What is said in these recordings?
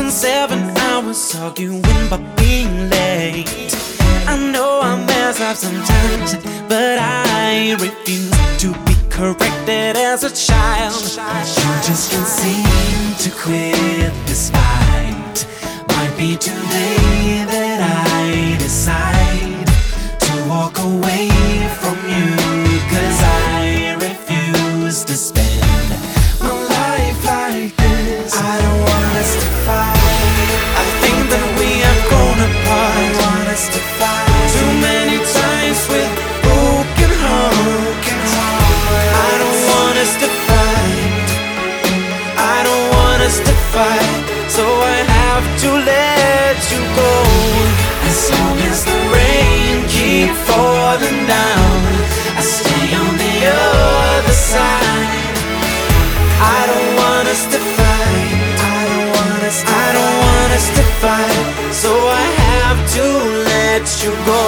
spent 7 hours arguing about being late. I know I mess up sometimes, but I refuse to be corrected as a child. You just can't seem to quit this fight. Might be today that I decide to walk away from you, 'cause I refuse to spend my life like this. I don't want us to fight. I think that we have grown apart. I want us to fight. Too many times with broken hearts. I don't want us to fight. I don't want us to fight. So I have to let you go. As long as the rain keeps falling down, I stay on the other side. I don't want us to fight. I don't want us to fight. So I have to let you go.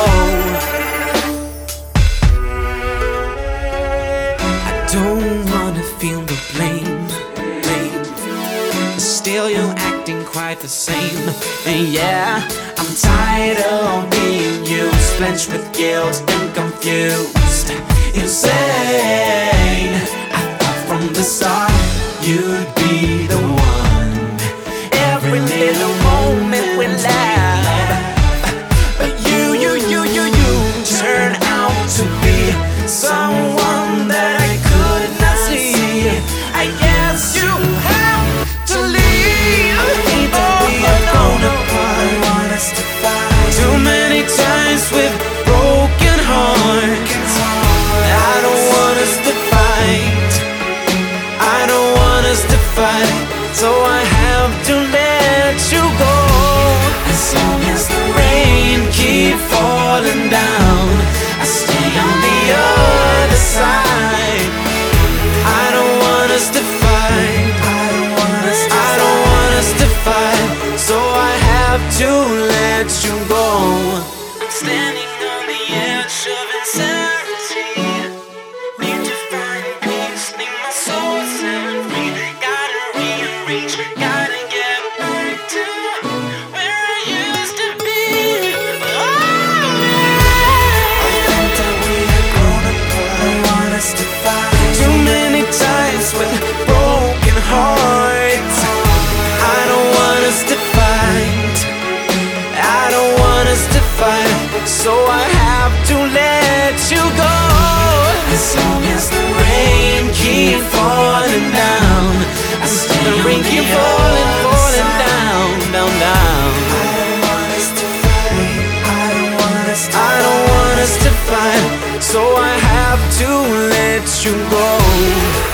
I don't wanna feel the blame. Still you're acting quite the same. And yeah, I'm tired of being used, blenched with guilt and confused. Insane. I thought from the start you'd be the one. Every little moment we laugh, but you turn out to be someone that I could not see. I guess you have to leave. I hate that we have grown apart. I want us to fight. Too many times with broken hearts. I don't want us to fight. I don't want us to fight. So I have to let you go. As long as the rain keeps falling down, I stay on the other side. I don't want us to fight. I don't want us to fight. So I have to let you go. Standing on the edge of insanity. Need to find peace, need my soul set free. Gotta rearrange, gotta get back to where I used to be. Oh, yeah. I think that we have grown apart. I want us to fight. Too many times with broken hearts. I don't want us to fight. I don't want us to fight. So I have to let you go. As long as the rain keeps falling down, I stay on the keep falling down, down, down. I don't want us to fight. I don't want us to fight. So I have to let you go.